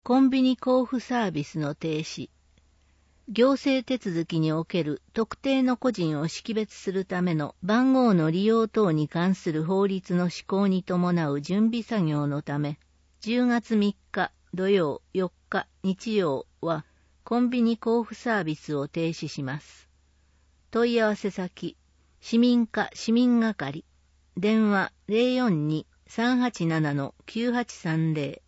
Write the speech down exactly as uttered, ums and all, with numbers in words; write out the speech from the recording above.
コンビニ交付サービスの停止。行政手続きにおける特定の個人を識別するための番号の利用等に関する法律の施行に伴う準備作業のため、じゅうがつみっか土曜、よっか日曜はコンビニ交付サービスを停止します。問い合わせ先、市民課市民係、電話 ゼロよんに さんはちなな きゅうはちさんゼロ